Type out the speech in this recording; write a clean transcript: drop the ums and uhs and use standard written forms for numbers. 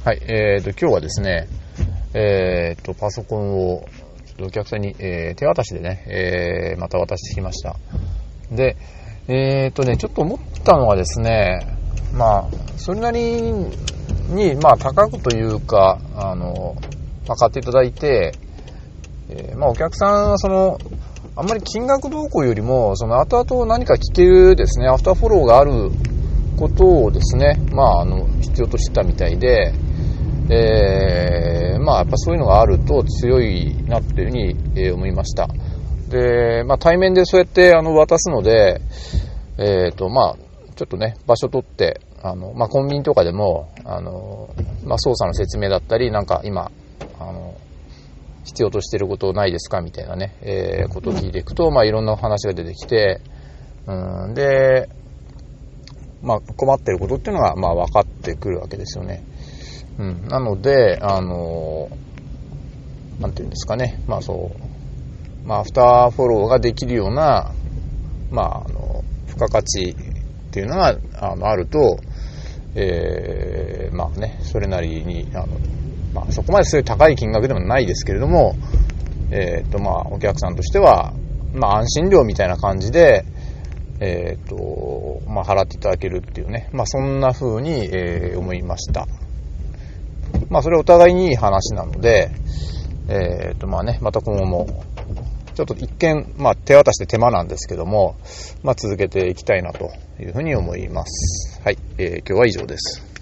はい、今日はですね、パソコンをちょっとお客さんに、手渡しでね、また渡してきました。で、ちょっと思ったのはですね、それなりに、高くというか、買っていただいて、お客さんはあんまり金額動向よりも、後々何か聞けるですね、アフターフォローがあることをですね、必要としてたみたいで、やっぱそういうのがあると強いなっていうふうに、思いました。で、対面でそうやって渡すので、ちょっとね、場所取って、コンビニとかでも、操作の説明だったり、なんか今、必要としていることないですかみたいなね、ことを聞いていくと、いろんな話が出てきて、で、困っていることっていうのが、分かってくるわけですよね。なので、なんていうんですかね、アフターフォローができるような、付加価値っていうのが、あると、それなりに、そこまですごい高い金額でもないですけれども、お客さんとしては、安心料みたいな感じで、払っていただけるっていうね、そんな風に、思いました。それはお互いにいい話なので、また今後も、ちょっと一見、手渡して手間なんですけども、続けていきたいなというふうに思います。はい、今日は以上です。